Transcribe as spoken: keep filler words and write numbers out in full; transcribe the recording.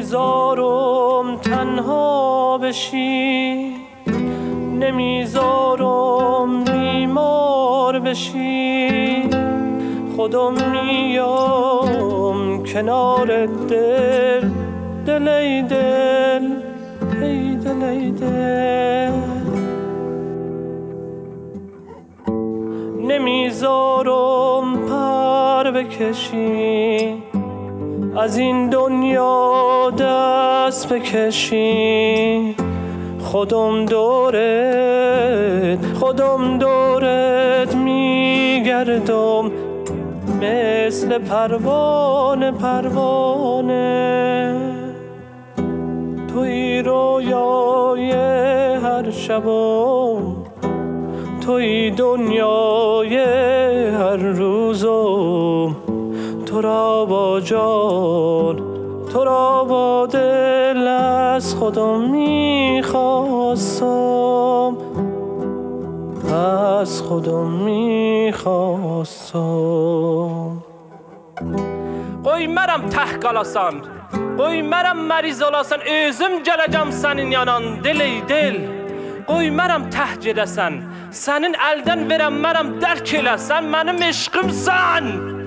نمیذارم تنها بشی، نمیذارم بیمار بشی، خودم میام کنار دل، دل ای دل، ای دل ای دل. نمیذارم پر بکشی، از این دنیا دست بکشی، خودم دورت، خودم دورت میگردم مثل پروانه پروانه. توی رویای هر شبم، توی دنیای هر روزم، تو را با جان، تو را با دل از خودم میخواستم، از خودم میخواستم. Qoy məram təh qalasan, qoy məram məriz olasan, özüm gələcəm sənin yanan, dil ey dil. Qoy məram təh gedəsən, sənin əldən verəm mərəm dərk eləsən, mənim eşqimsən.